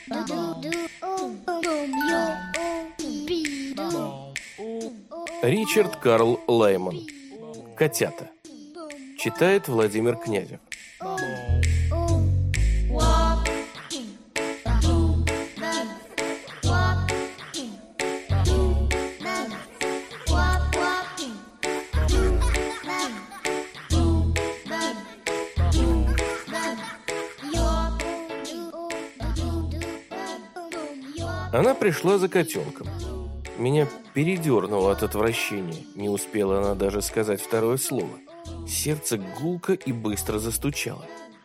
Ричард Карл Лайман. «Котята». Читает Владимир Князев. Она пришла за котенком. Меня передернуло от отвращения. Не успела она даже сказать второе слово. Сердце гулко и быстро застучало.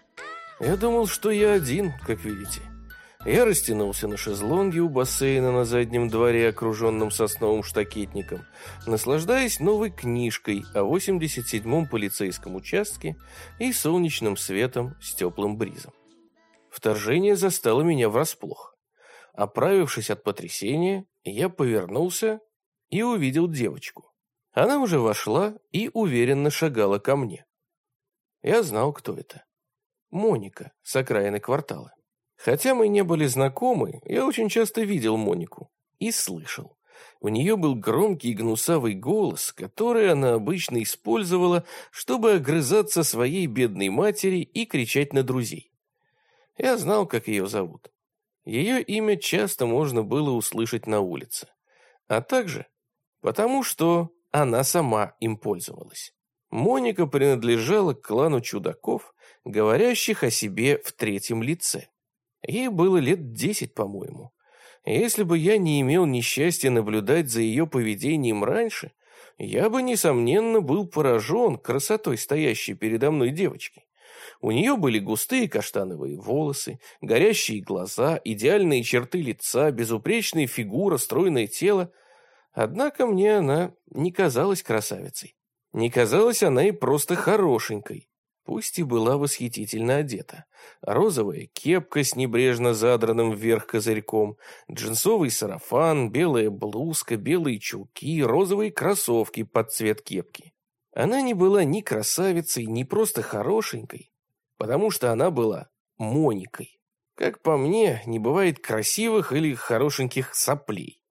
Я думал, что я один, как видите. Я растянулся на шезлонге у бассейна на заднем дворе, окруженном сосновым штакетником, наслаждаясь новой книжкой о 87-м полицейском участке и солнечным светом с теплым бризом. Вторжение застало меня врасплох. Оправившись от потрясения, я повернулся и увидел девочку. Она уже вошла и уверенно шагала ко мне. Я знал, кто это. Моника с окраины квартала. Хотя мы не были знакомы, я очень часто видел Монику и слышал. У нее был громкий гнусавый голос, который она обычно использовала, чтобы огрызаться своей бедной матери и кричать на друзей. Я знал, как ее зовут. Ее имя часто можно было услышать на улице, а также потому, что она сама им пользовалась. Моника принадлежала к клану чудаков, говорящих о себе в третьем лице. Ей было лет 10, по-моему. Если бы я не имел несчастья наблюдать за ее поведением раньше, я бы, несомненно, был поражен красотой стоящей передо мной девочки. У нее были густые каштановые волосы, горящие глаза, идеальные черты лица, безупречная фигура, стройное тело. Однако мне она не казалась красавицей. Не казалась она и просто хорошенькой, пусть и была восхитительно одета. Розовая кепка с небрежно задранным вверх козырьком, джинсовый сарафан, белая блузка, белые чулки, розовые кроссовки под цвет кепки. Она не была ни красавицей, ни просто хорошенькой, потому что она была Моникой. Как по мне, не бывает красивых или хорошеньких соплей.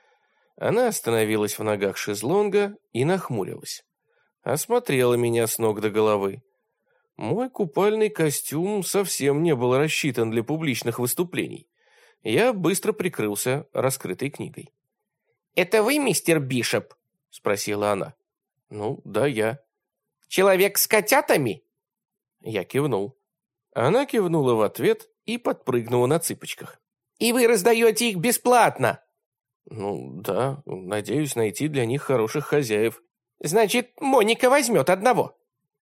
Она остановилась в ногах шезлонга и нахмурилась. Осмотрела меня с ног до головы. Мой купальный костюм совсем не был рассчитан для публичных выступлений. Я быстро прикрылся раскрытой книгой. «Это вы, мистер Бишоп?» — спросила она. «Ну, да, я». «Человек с котятами?» Я кивнул. Она кивнула в ответ и подпрыгнула на цыпочках. «И вы раздаете их бесплатно?» «Ну, да, надеюсь найти для них хороших хозяев». «Значит, Моника возьмет одного».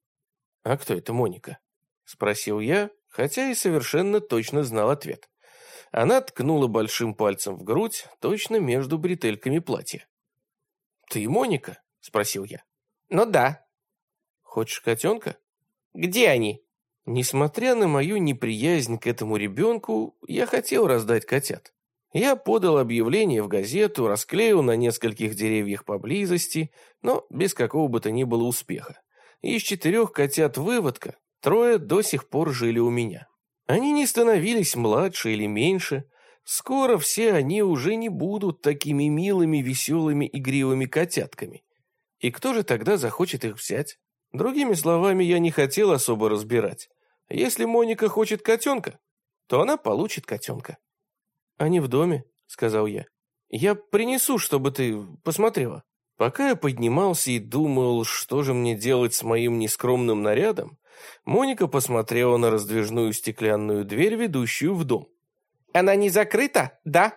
«А кто это Моника?» — спросил я, хотя и совершенно точно знал ответ. Она ткнула большим пальцем в грудь, точно между бретельками платья. «Ты Моника?» — спросил я. «Ну да». «Хочешь котенка?» «Где они?» Несмотря на мою неприязнь к этому ребенку, я хотел раздать котят. Я подал объявление в газету, расклеил на нескольких деревьях поблизости, но без какого бы то ни было успеха. Из 4 котят-выводка 3 до сих пор жили у меня. Они не становились младше или меньше. Скоро все они уже не будут такими милыми, веселыми, игривыми котятками. И кто же тогда захочет их взять? Другими словами, я не хотел особо разбирать. Если Моника хочет котенка, то она получит котенка. «Они в доме», — сказал я. «Я принесу, чтобы ты посмотрела». Пока я поднимался и думал, что же мне делать с моим нескромным нарядом, Моника посмотрела на раздвижную стеклянную дверь, ведущую в дом. «Она не закрыта, да?»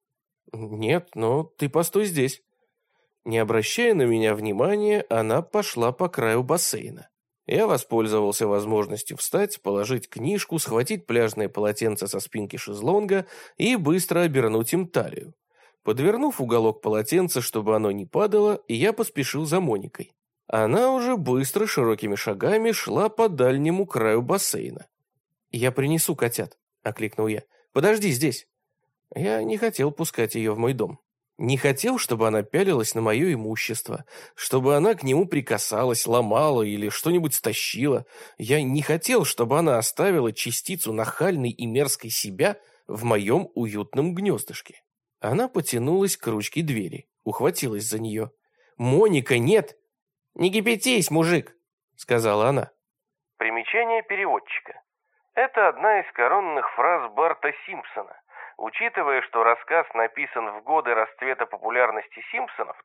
«Нет, но ты постой здесь». Не обращая на меня внимания, она пошла по краю бассейна. Я воспользовался возможностью встать, положить книжку, схватить пляжное полотенце со спинки шезлонга и быстро обернуть им талию. Подвернув уголок полотенца, чтобы оно не падало, я поспешил за Моникой. Она уже быстро, широкими шагами шла по дальнему краю бассейна. «Я принесу котят», — окликнул я. «Подожди здесь». Я не хотел пускать ее в мой дом. Не хотел, чтобы она пялилась на мое имущество, чтобы она к нему прикасалась, ломала или что-нибудь стащила. Я не хотел, чтобы она оставила частицу нахальной и мерзкой себя в моем уютном гнездышке. Она потянулась к ручке двери, ухватилась за нее. «Моника, нет!» «Не кипятись, мужик!» — сказала она. Примечание переводчика. Это одна из коронных фраз Барта Симпсона. Учитывая, что рассказ написан в годы расцвета популярности Симпсонов,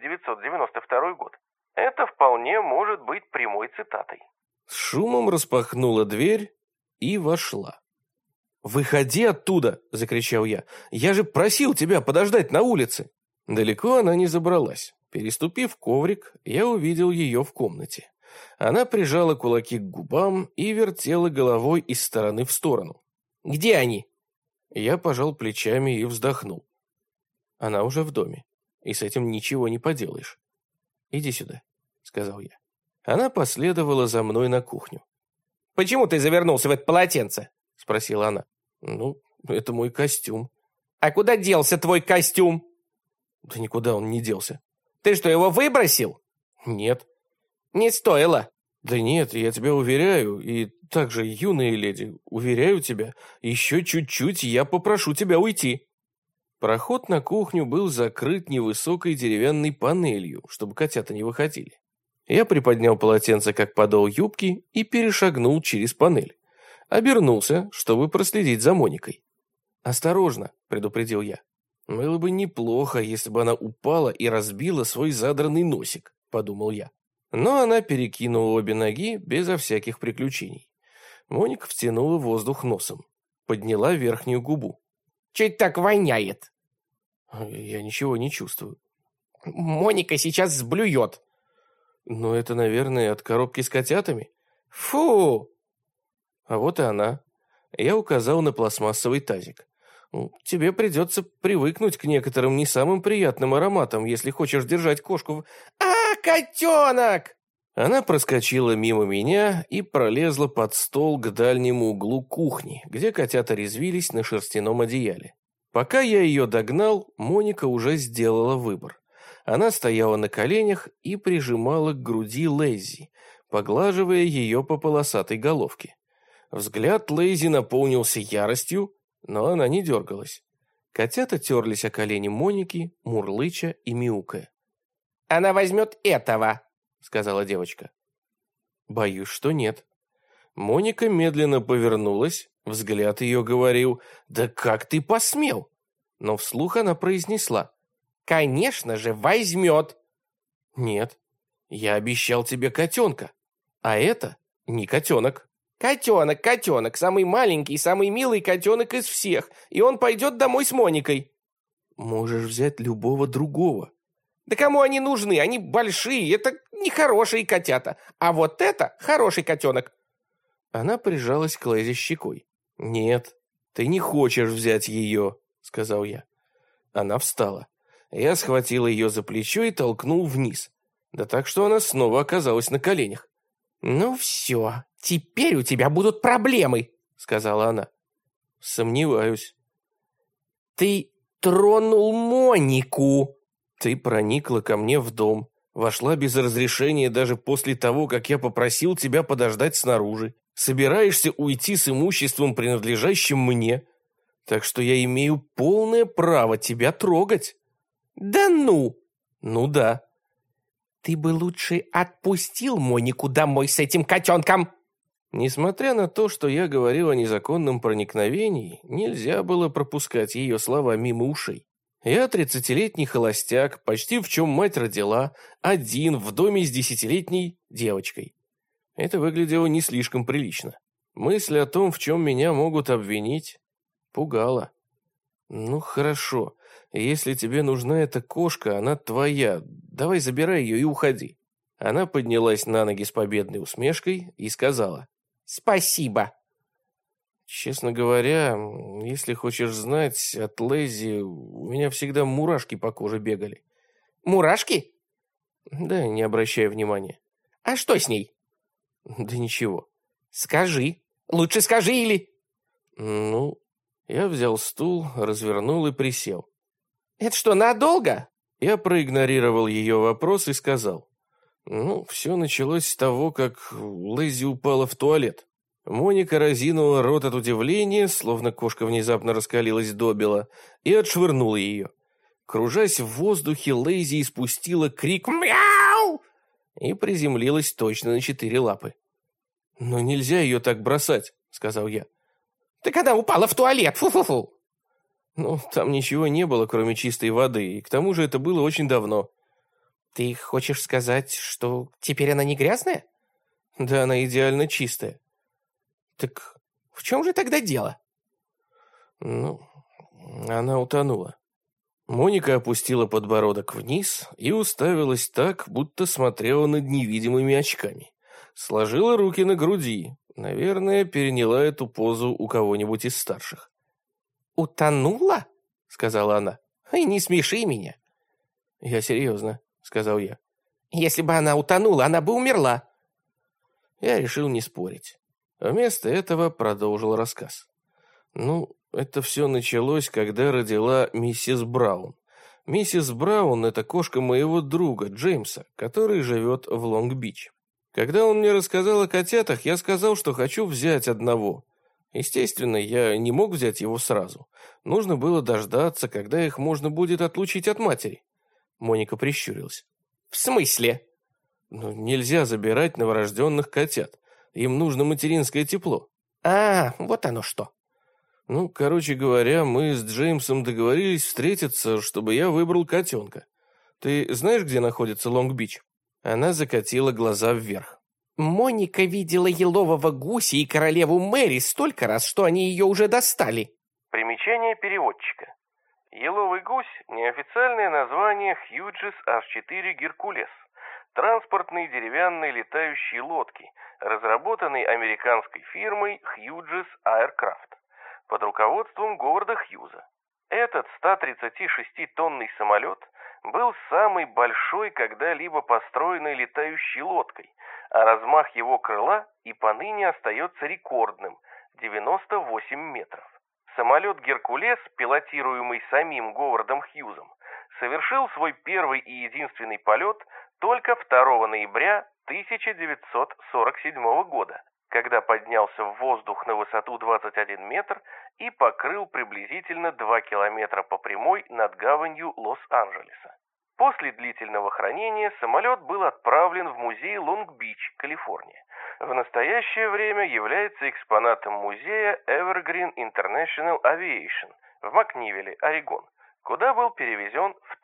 1992 год, это вполне может быть прямой цитатой. С шумом распахнула дверь и вошла. «Выходи оттуда!» — закричал я. «Я же просил тебя подождать на улице!» Далеко она не забралась. Переступив коврик, я увидел ее в комнате. Она прижала кулаки к губам и вертела головой из стороны в сторону. «Где они?» Я пожал плечами и вздохнул. Она уже в доме, и с этим ничего не поделаешь. «Иди сюда», — сказал я. Она последовала за мной на кухню. «Почему ты завернулся в это полотенце?» — спросила она. «Ну, это мой костюм». «А куда делся твой костюм?» «Да никуда он не делся». «Ты что, его выбросил?» «Нет». «Не стоило». «Да нет, я тебя уверяю, и также, юная леди, уверяю тебя, еще чуть-чуть, и я попрошу тебя уйти». Проход на кухню был закрыт невысокой деревянной панелью, чтобы котята не выходили. Я приподнял полотенце, как подол юбки, и перешагнул через панель. Обернулся, чтобы проследить за Моникой. «Осторожно», — предупредил я. «Было бы неплохо, если бы она упала и разбила свой задранный носик», — подумал я. Но она перекинула обе ноги безо всяких приключений. Моника втянула воздух носом, подняла верхнюю губу. «Чуть так воняет?» «Я ничего не чувствую». «Моника сейчас сблюет». «Ну, это, наверное, от коробки с котятами». «Фу!» А вот и она. Я указал на пластмассовый тазик. «Тебе придется привыкнуть к некоторым не самым приятным ароматам, если хочешь держать кошку в...» котенок!» Она проскочила мимо меня и пролезла под стол к дальнему углу кухни, где котята резвились на шерстяном одеяле. Пока я ее догнал, Моника уже сделала выбор. Она стояла на коленях и прижимала к груди Лэйзи, поглаживая ее по полосатой головке. Взгляд Лэйзи наполнился яростью, но она не дергалась. Котята терлись о колени Моники, мурлыча и мяукая. «Она возьмет этого», — сказала девочка. «Боюсь, что нет». Моника медленно повернулась, взгляд ее говорил: «Да как ты посмел?» Но вслух она произнесла: «Конечно же, возьмет». «Нет, я обещал тебе котенка, а это не котенок». «Котенок, котенок, самый маленький, самый милый котенок из всех, и он пойдет домой с Моникой». «Можешь взять любого другого». «Да кому они нужны? Они большие, это нехорошие котята. А вот это хороший котенок». Она прижалась к Лэйзи щекой. «Нет, ты не хочешь взять ее», — сказал я. Она встала. Я схватил ее за плечо и толкнул вниз. Да так, что она снова оказалась на коленях. «Ну все, теперь у тебя будут проблемы», — сказала она. «Сомневаюсь». «Ты тронул Монику». «Ты проникла ко мне в дом, вошла без разрешения даже после того, как я попросил тебя подождать снаружи. Собираешься уйти с имуществом, принадлежащим мне. Так что я имею полное право тебя трогать». «Да ну!» «Ну да». «Ты бы лучше отпустил Монику домой с этим котенком». Несмотря на то, что я говорил о незаконном проникновении, нельзя было пропускать ее слова мимо ушей. Я 30-летний холостяк, почти в чем мать родила, один в доме с 10-летней девочкой. Это выглядело не слишком прилично. Мысль о том, в чем меня могут обвинить, пугала. «Ну хорошо, если тебе нужна эта кошка, она твоя, давай забирай ее и уходи». Она поднялась на ноги с победной усмешкой и сказала: «Спасибо». Честно говоря, если хочешь знать, от Лэйзи у меня всегда мурашки по коже бегали. «Мурашки?» «Да, не обращай внимания». «А что с ней?» «Да ничего». «Скажи. Лучше скажи или...» «Ну...» Я взял стул, развернул и присел. «Это что, надолго?» Я проигнорировал ее вопрос и сказал: «Ну, все началось с того, как Лэйзи упала в туалет». Моника разинула рот от удивления, словно кошка внезапно раскалилась добела, и отшвырнула ее. Кружась в воздухе, Лейзи испустила крик «Мяу!» и приземлилась точно на 4 лапы. «Но нельзя ее так бросать», — сказал я. «Так она упала в туалет! Фу-фу-фу!» Ну, там ничего не было, кроме чистой воды, и к тому же это было очень давно. «Ты хочешь сказать, что теперь она не грязная?» Да, она идеально чистая. «Так в чем же тогда дело?» Ну, она утонула. Моника опустила подбородок вниз и уставилась так, будто смотрела над невидимыми очками. Сложила руки на груди. Наверное, переняла эту позу у кого-нибудь из старших. «Утонула?» — сказала она. «Ай, не смеши меня». «Я серьезно», — сказал я. «Если бы она утонула, она бы умерла». Я решил не спорить. Вместо этого продолжил рассказ. Ну, это все началось, когда родила миссис Браун. Миссис Браун — это кошка моего друга Джеймса, который живет в Лонг-Бич. Когда он мне рассказал о котятах, я сказал, что хочу взять одного. Естественно, я не мог взять его сразу. Нужно было дождаться, когда их можно будет отлучить от матери. Моника прищурилась. «В смысле?» Ну, нельзя забирать новорожденных котят. Им нужно материнское тепло. Вот оно что. Ну, короче говоря, мы с Джеймсом договорились встретиться, чтобы я выбрал котенка. Ты знаешь, где находится Лонг-Бич? Она закатила глаза вверх. Моника видела елового гуся и королеву Мэри столько раз, что они ее уже достали. Примечание переводчика. Еловый гусь – неофициальное название Hughes H4 Геркулес. Транспортные деревянные летающие лодки, разработанные американской фирмой Hughes Aircraft под руководством Говарда Хьюза. Этот 136-тонный самолет был самой большой когда-либо построенной летающей лодкой, а размах его крыла и поныне остается рекордным – 98 метров. Самолет «Геркулес», пилотируемый самим Говардом Хьюзом, совершил свой первый и единственный полет только 2 ноября 1947 года, когда поднялся в воздух на высоту 21 метр и покрыл приблизительно 2 километра по прямой над гаванью Лос-Анджелеса. После длительного хранения самолет был отправлен в музей Лонг-Бич, Калифорния. В настоящее время является экспонатом музея Evergreen International Aviation в Макнивилле, Орегон, куда был перевезен в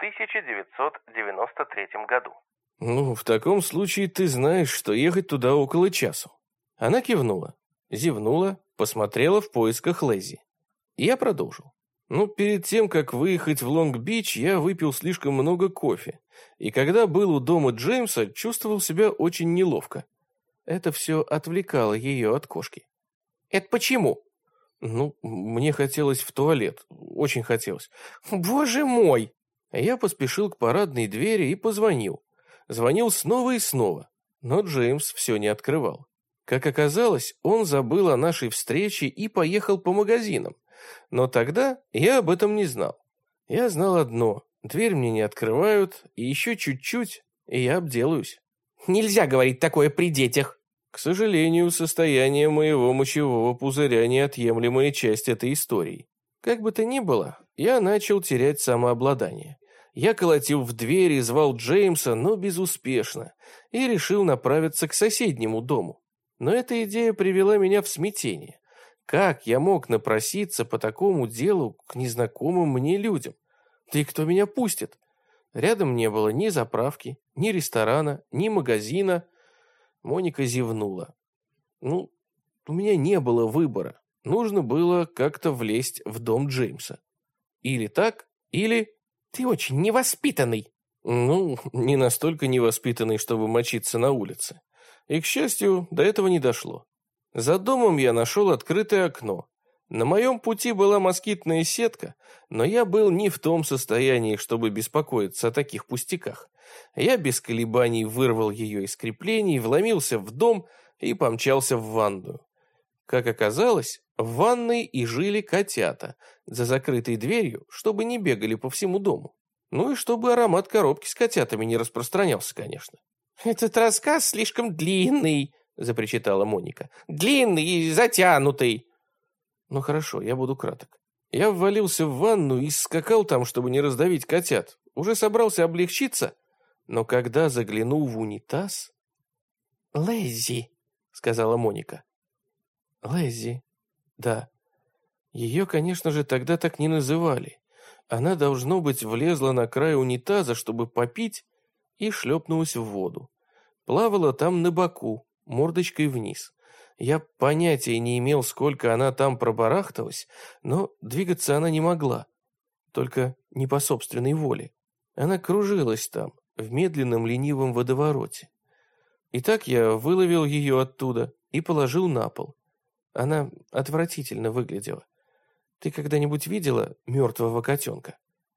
1993 году. Ну, в таком случае ты знаешь, что ехать туда около часу. Она кивнула, зевнула, посмотрела в поисках Лэзи. Я продолжил. Ну, перед тем, как выехать в Лонг-Бич, я выпил слишком много кофе. И когда был у дома Джеймса, чувствовал себя очень неловко. Это все отвлекало ее от кошки. «Это почему?» Ну, мне хотелось в туалет. Очень хотелось. «Боже мой!» Я поспешил к парадной двери и позвонил. Звонил снова и снова, но Джеймс все не открывал. Как оказалось, он забыл о нашей встрече и поехал по магазинам. Но тогда я об этом не знал. Я знал одно: дверь мне не открывают, и еще чуть-чуть, и я обделаюсь. «Нельзя говорить такое при детях!» К сожалению, состояние моего мочевого пузыря неотъемлемая часть этой истории. Как бы то ни было, я начал терять самообладание. Я колотил в дверь и звал Джеймса, но безуспешно, и решил направиться к соседнему дому. Но эта идея привела меня в смятение. Как я мог напроситься по такому делу к незнакомым мне людям? Да и кто меня пустит? Рядом не было ни заправки, ни ресторана, ни магазина. Моника зевнула. Ну, у меня не было выбора. Нужно было как-то влезть в дом Джеймса. Или так, или... «Ты очень невоспитанный». Ну, не настолько невоспитанный, чтобы мочиться на улице. И, к счастью, до этого не дошло. За домом я нашел открытое окно. На моем пути была москитная сетка, но я был не в том состоянии, чтобы беспокоиться о таких пустяках. Я без колебаний вырвал ее из креплений, вломился в дом и помчался в ванную. Как оказалось, в ванной и жили котята, за закрытой дверью, чтобы не бегали по всему дому. Ну и чтобы аромат коробки с котятами не распространялся, конечно. «Этот рассказ слишком длинный», — запричитала Моника. «Длинный и затянутый». Ну хорошо, я буду краток. Я ввалился в ванну и скакал там, чтобы не раздавить котят. Уже собрался облегчиться, но когда заглянул в унитаз... «Лэззи», — сказала Моника. «Лэззи, да. Ее, конечно же, тогда так не называли. Она, должно быть, влезла на край унитаза, чтобы попить, и шлепнулась в воду. Плавала там на боку, мордочкой вниз. Я понятия не имел, сколько она там пробарахталась, но двигаться она не могла, только не по собственной воле. Она кружилась там, в медленном ленивом водовороте. Итак, я выловил ее оттуда и положил на пол. Она отвратительно выглядела. Ты когда-нибудь видела мертвого котенка?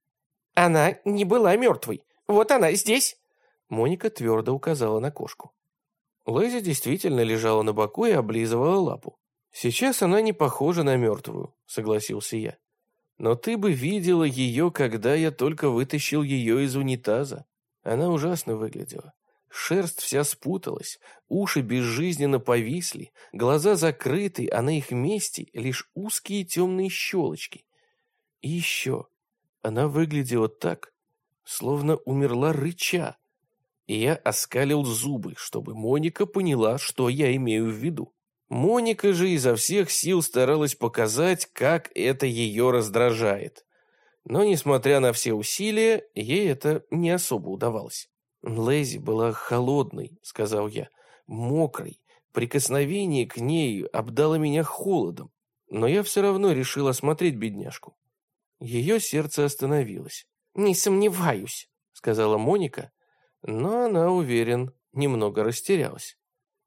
Она не была мертвой. Вот она здесь. Моника твердо указала на кошку. Лэззи действительно лежала на боку и облизывала лапу. Сейчас она не похожа на мертвую, согласился я. Но ты бы видела ее, когда я только вытащил ее из унитаза. Она ужасно выглядела. Шерсть вся спуталась, уши безжизненно повисли, глаза закрыты, а на их месте лишь узкие темные щелочки. И еще она выглядела так, словно умерла рыча. И я оскалил зубы, чтобы Моника поняла, что я имею в виду. Моника же изо всех сил старалась показать, как это ее раздражает. Но, несмотря на все усилия, ей это не особо удавалось. «Лэззи была холодной», — сказал я, — «мокрой. Прикосновение к ней обдало меня холодом. Но я все равно решил осмотреть бедняжку». Ее сердце остановилось. «Не сомневаюсь», — сказала Моника, но она, уверен, немного растерялась.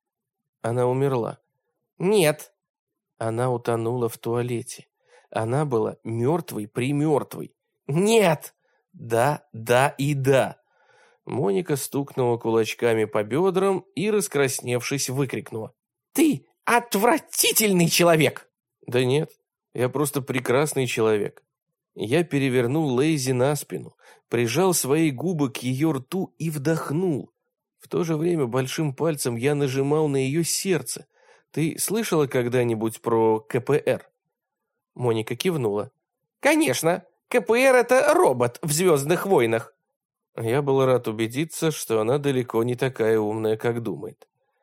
Она умерла. «Нет». Она утонула в туалете. Она была мертвой-примертвой. «Нет». «Да, да и да». Моника стукнула кулачками по бедрам и, раскрасневшись, выкрикнула. «Ты отвратительный человек!» «Да нет, я просто прекрасный человек». Я перевернул Лэйзи на спину, прижал свои губы к ее рту и вдохнул. В то же время большим пальцем я нажимал на ее сердце. Ты слышала когда-нибудь про КПР? Моника кивнула. «Конечно, КПР — это робот в «Звездных войнах». Я был рад убедиться, что она далеко не такая умная, как думает.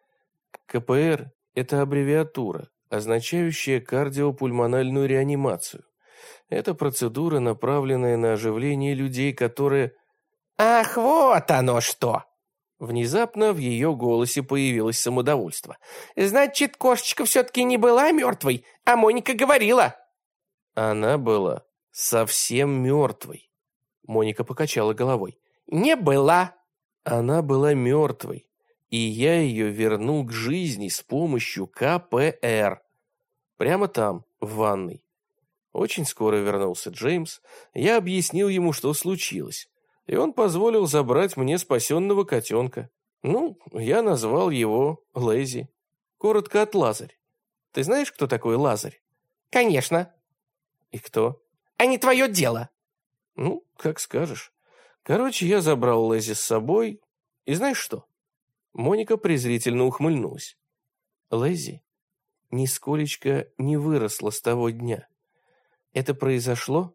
КПР – это аббревиатура, означающая кардиопульмональную реанимацию. Это процедура, направленная на оживление людей, которые... «Ах, вот оно что!» Внезапно в ее голосе появилось самодовольство. «Значит, кошечка все-таки не была мертвой, а Моника говорила». Она была совсем мертвой. Моника покачала головой. «Не была». Она была мертвой, и я ее вернул к жизни с помощью КПР. Прямо там, в ванной. Очень скоро вернулся Джеймс. Я объяснил ему, что случилось, и он позволил забрать мне спасенного котенка. Ну, я назвал его Лэззи. Коротко от Лазарь. Ты знаешь, кто такой Лазарь? Конечно. И кто? А не твое дело. Ну, как скажешь. Короче, я забрал Лэззи с собой, и знаешь что? Моника презрительно ухмыльнулась. Лэззи нисколечко не выросла с того дня. Это произошло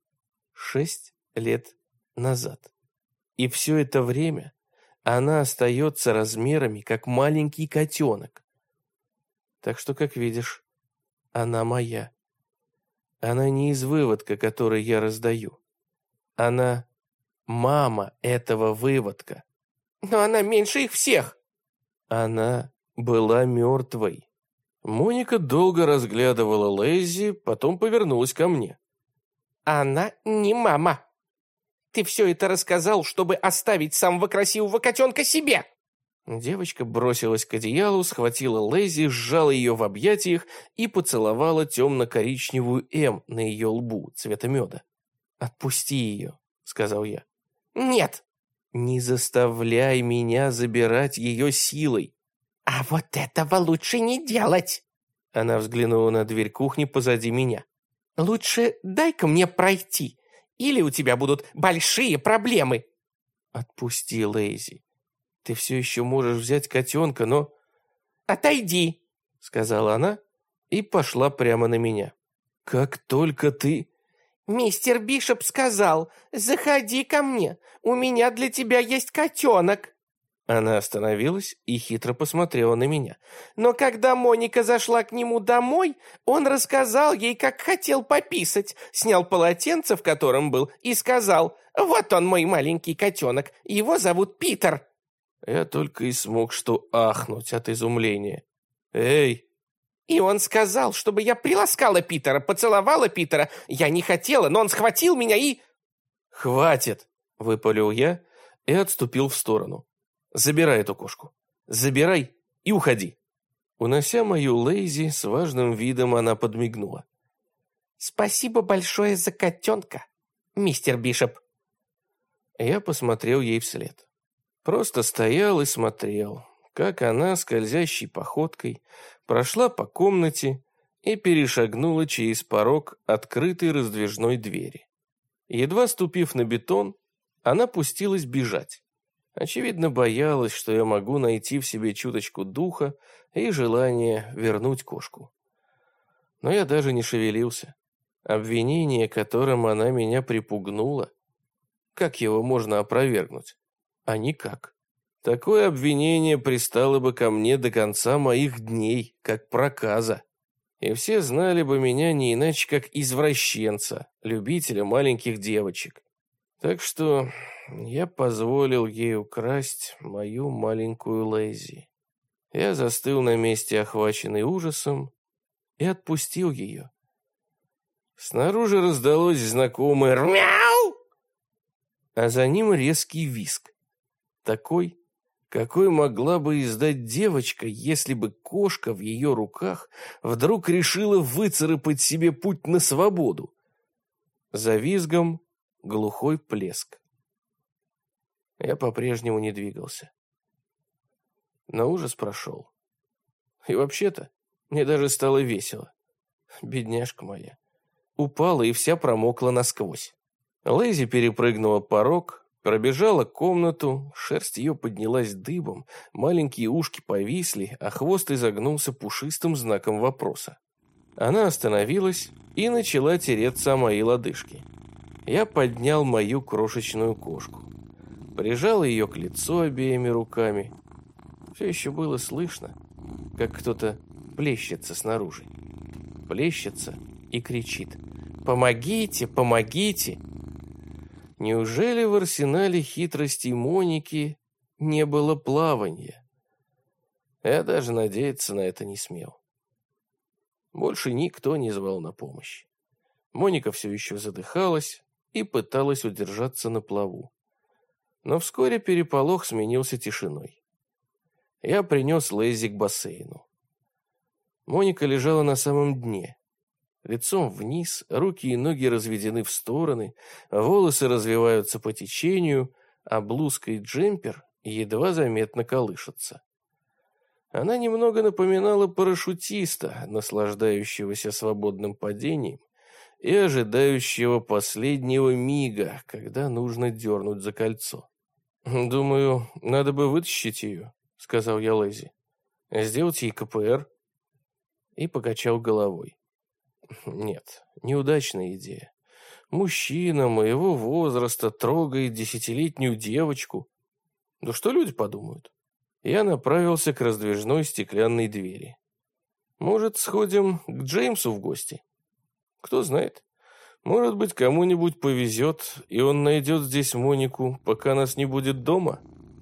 6 лет назад. И все это время она остается размерами, как маленький котенок. Так что, как видишь, она моя. Она не из выводка, который я раздаю. Она мама этого выводка. Но она меньше их всех. Она была мертвой. Моника долго разглядывала Лэйзи, потом повернулась ко мне. Она не мама. Ты все это рассказал, чтобы оставить самого красивого котенка себе. Девочка бросилась к одеялу, схватила Лэйзи, сжала ее в объятиях и поцеловала темно-коричневую «М» на ее лбу цвета меда. «Отпусти ее», — сказал я. «Нет». «Не заставляй меня забирать ее силой». «А вот этого лучше не делать!» Она взглянула на дверь кухни позади меня. «Лучше дай-ка мне пройти, или у тебя будут большие проблемы!» «Отпусти, Лэйзи. Ты все еще можешь взять котенка, но...» Отойди!» — сказала она и пошла прямо на меня. «Как только ты...» «Мистер Бишоп сказал, заходи ко мне, у меня для тебя есть котенок». Она остановилась и хитро посмотрела на меня. Но когда Моника зашла к нему домой, он рассказал ей, как хотел пописать, снял полотенце, в котором был, и сказал: «Вот он, мой маленький котенок, его зовут Питер». Я только и смог что ахнуть от изумления. «Эй!» И он сказал, чтобы я приласкала Питера, поцеловала Питера. Я не хотела, но он схватил меня и... «Хватит!» — выпалил я и отступил в сторону. «Забирай эту кошку. Забирай и уходи». Унося мою Лейзи, с важным видом она подмигнула. «Спасибо большое за котенка, мистер Бишоп». Я посмотрел ей вслед. Просто стоял и смотрел, как она скользящей походкой прошла по комнате и перешагнула через порог открытой раздвижной двери. Едва ступив на бетон, она пустилась бежать. Очевидно, боялась, что я могу найти в себе чуточку духа и желание вернуть кошку. Но я даже не шевелился. Обвинение, которым она меня припугнула, как его можно опровергнуть? А никак. Такое обвинение пристало бы ко мне до конца моих дней, как проказа. И все знали бы меня не иначе, как извращенца, любителя маленьких девочек. Так что я позволил ей украсть мою маленькую Лейзи. Я застыл на месте, охваченный ужасом, и отпустил ее. Снаружи раздалось знакомое «мяу», а за ним резкий визг. Такой, какой могла бы издать девочка, если бы кошка в ее руках вдруг решила выцарапать себе путь на свободу. За визгом глухой плеск. Я по-прежнему не двигался. Но ужас прошел. И вообще-то мне даже стало весело. Бедняжка моя. Упала и вся промокла насквозь. Лейзи перепрыгнула порог, пробежала комнату, шерсть ее поднялась дыбом, маленькие ушки повисли, а хвост изогнулся пушистым знаком вопроса. Она остановилась и начала тереться о мои лодыжки. Я поднял мою крошечную кошку. Прижал ее к лицу обеими руками. Все еще было слышно, как кто-то плещется снаружи. Плещется и кричит: «Помогите, помогите!» Неужели в арсенале хитростей Моники не было плавания? Я даже надеяться на это не смел. Больше никто не звал на помощь. Моника все еще задыхалась и пыталась удержаться на плаву. Но вскоре переполох сменился тишиной. Я принес Лейзи к бассейну. Моника лежала на самом дне. Лицом вниз, руки и ноги разведены в стороны, волосы развиваются по течению, а блузка и джемпер едва заметно колышутся. Она немного напоминала парашютиста, наслаждающегося свободным падением и ожидающего последнего мига, когда нужно дернуть за кольцо. «Думаю, надо бы вытащить ее», — сказал я Лейзи. «Сделать ей КПР». И покачал головой. Нет, неудачная идея. Мужчина моего возраста трогает 10-летнюю девочку. Да что люди подумают? Я направился к раздвижной стеклянной двери. Может, сходим к Джеймсу в гости? Кто знает. Может быть, кому-нибудь повезет, и он найдет здесь Монику, пока нас не будет дома?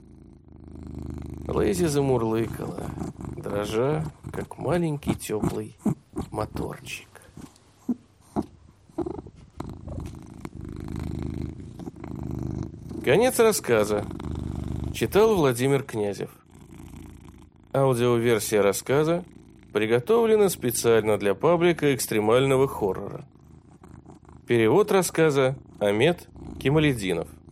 Лейзи замурлыкала, дрожа, как маленький теплый моторчик. Конец рассказа. Читал Владимир Князев. Аудиоверсия рассказа приготовлена специально для паблика экстремального хоррора. Перевод рассказа Амет Кемалетдинов.